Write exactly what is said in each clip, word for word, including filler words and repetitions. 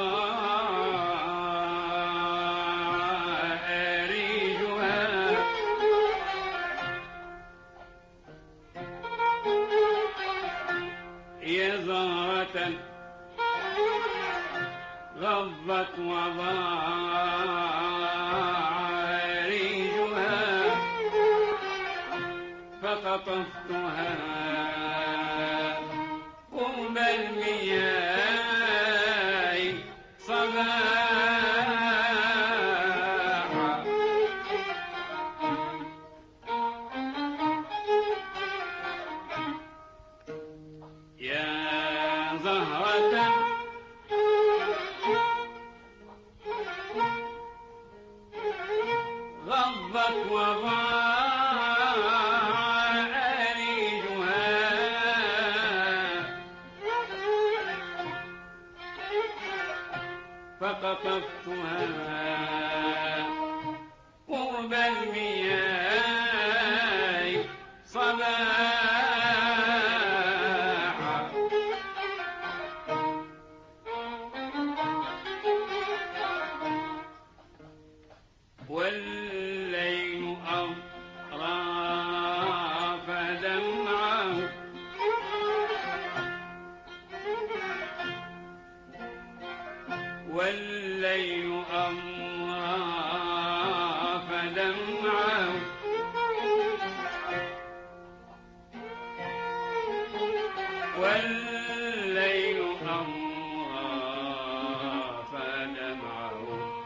يا زهرة غضت وضاع ريجها فقطفتها قرب المياه صباحا. يا زهرة غضت وضاع ريجها فقطفتها قرب المياه صباحا. والليل أطراف دمعه والليل أطراف دمعه والليل أطراف دمعه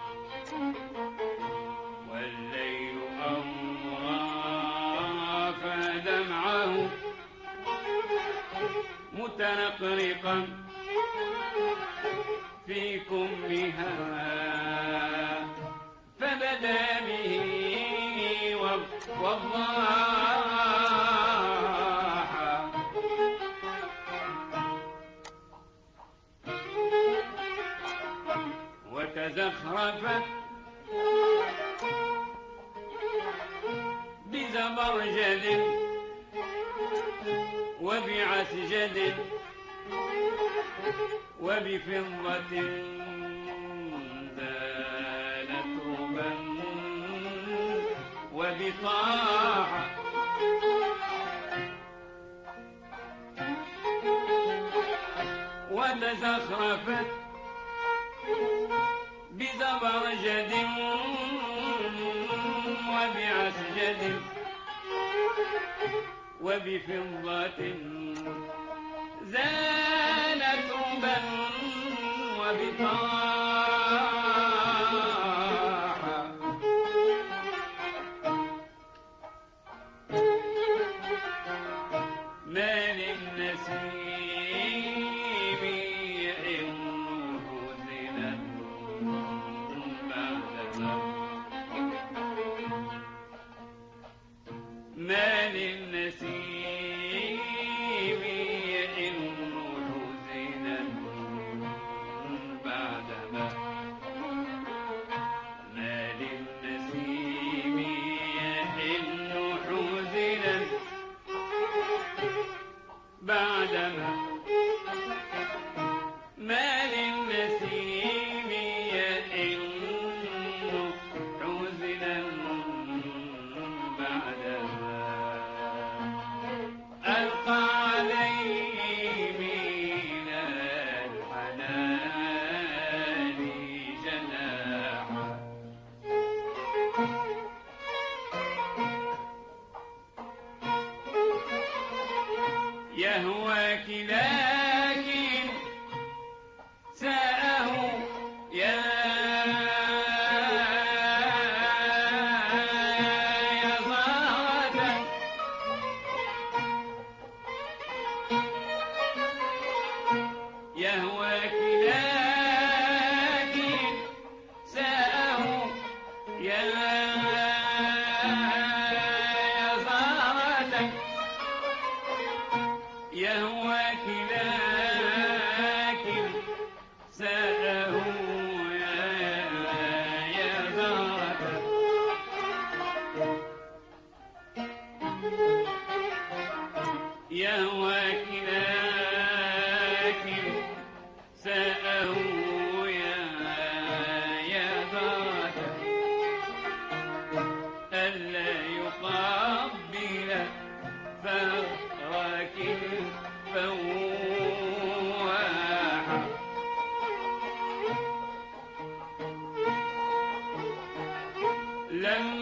والليل أطراف دمعه متنقرقا في كمها فبدا به وضاحا. وتزخرفت بزبرجد وبعسجد وبفضة زالت ربا وبطاحة. وتزخرفت بزبرجد وبعسجد وبفضة زالت ربا وبطاحة. ما للنسيم يئن حزنا بعدما ما للنسيم يئن حزنا بعدما ما للنسيم يئن حزنا بعدما ما للنسيم يئن حزنا بعدما ألقى عليه من الحنان جناحا. يهواك لكن ساءه يا يا زهرة يهواك لكن ساءه يا يا زهرة يهواك لكن ساءه يا يا زهرة. يهواك لكن ساءه يا لما